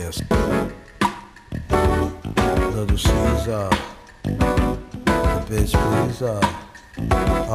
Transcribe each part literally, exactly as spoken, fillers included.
Yes. Little Caesar, the bitch please, uh,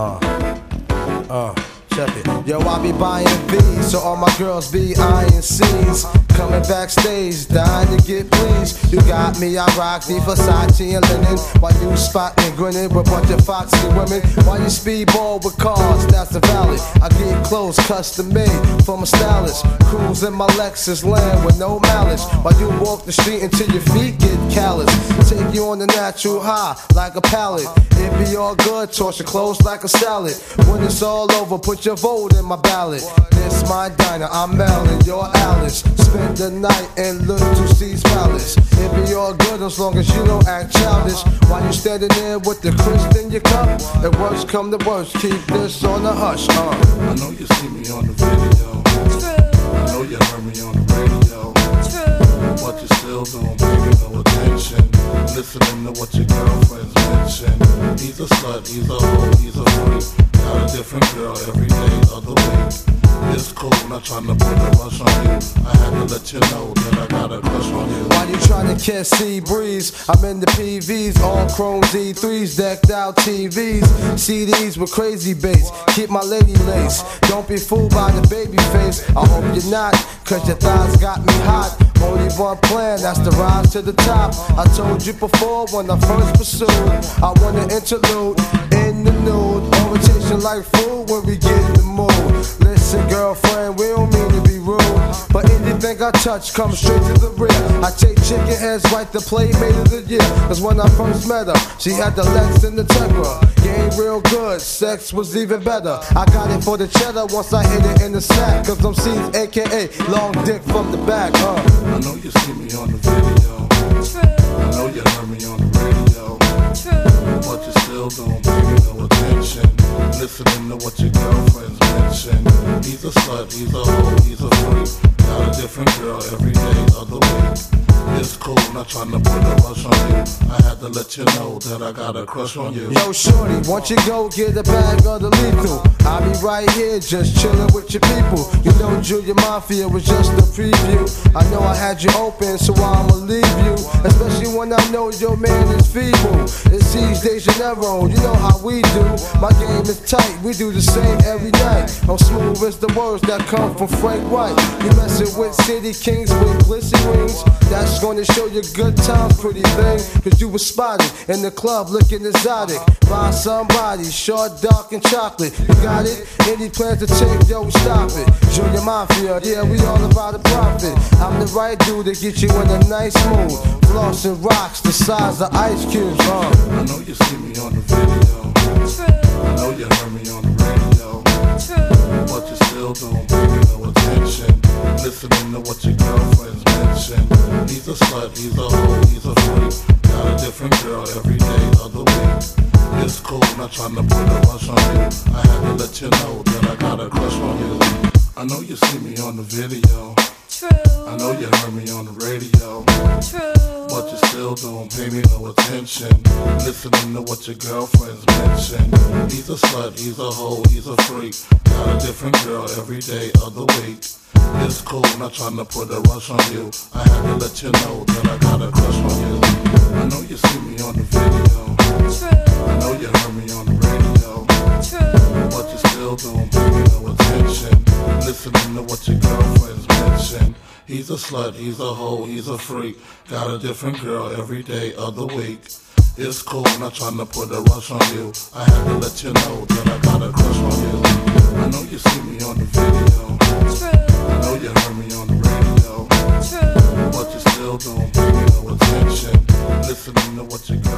uh, uh. Check it. Yo, I be buying V's, so all my girls be eyeing C's. Coming backstage, dying to get pleased. You got me, I rock the Versace and linen. While you spotting, grinning with a bunch of foxy women. While you speedball with cars, that's the valley. I get clothes custom made from a stylist. Cruise in my Lexus land with no malice. While you walk the street until your feet get callous. Take you on the natural high like a pallet. It be all good, toss your clothes like a salad. When it's all over, put your vote in my ballot. This my diner, I'm Mel and you're Alice. Spend the night in Little C's Palace. It be all good as long as you don't act childish. While you standing there with the crisp in your cup. If worst come to worst, keep this on the hush. Uh. I know you see me on the video. True. I know you heard me on the radio. True. But you still don't pay me no attention. Listening to what your girlfriends mention. He's a slut, he's a hoe, he's a freak. Got a different girl every day of the week. It's cool, not trying to put a rush on you. I had to let you know that I got a crush on you. While you trying to catch sea breeze, I'm in the P Vs, all chrome D threes, decked out T Vs, C Ds with crazy bass. Keep my lady lace. Don't be fooled by the baby face. I hope you're not, cause your thighs got me hot. Only one plan, that's the rise to the top. I told you before when I first pursued, I want an interlude in the nude. Orientation like food when we get in the mood. Listen, girlfriend, we don't mean to be rude, but anything I touch comes straight to the rear. I take chicken heads right to Playmate of the year. Cause when I first met her, she had the Lex and the Tegra. Game real good, sex was even better. I got it for the cheddar once I hit it in the sack. Cause I'm C's, A K A long dick from the back, uh. I know you see me on the video. True. I know you heard me on the radio. True. But you still don't pay me no attention. Listening to what your girlfriends mention. He's a slut, he's a hoe, he's a freak. Got a different girl every day of the week. It's cool, not trying to put a rush on you. I had to let you know that I got a crush on you. Yo, shorty, won't you go get a bag of the lethal? I'll be right here just chilling with your people. You know Junior Mafia was just a preview. I know I had you open, so I'ma leave you. Especially when I know your man is feeble. It's C's De Janeiro, you know how we do. My game is tight, we do the same every night. I'm smooth as the words that come from Frank White. You messing with City Kings with glissy rings. That's gonna show you good times, pretty thing. Cause you was spotted in the club looking exotic by somebody, short, dark, and chocolate. You got it? Any plans to take, yo, we stop it. Junior Mafia, yeah, we all about the profit. I'm the right dude to get you in a nice mood. Flossing rocks the size of ice cubes, huh? I know you see me on the video. True. I know you heard me on the radio. True. But you still don't pay me no attention. Listening to what your girlfriends mention. He's a slut, he's a hoe, he's a freak. Got a different girl every day of the week. It's cool, not trying to put a rush on you. I had to let you know that I got a crush on you. I know you see me on the video. True. I know you heard me on the radio. True. But you still don't pay me no attention. Listening to what your girlfriends mention. He's a slut, he's a hoe, he's a freak. Got a different girl every day of the week. It's cool, not trying to put a rush on you. I had to let you know that I got a crush on you. I know you see me on the video. True. I know you heard me on the radio. True. But you still don't pay me no attention. Listening to what your girlfriends mention. He's a slut, he's a hoe, he's a freak. Got a different girl every day of the week. It's cool, not trying to put a rush on you. I had to let you know that I got a crush on you. I know you see me on the video. True. I know you heard me on the radio. True. But you still don't pay me no attention. Listening to what you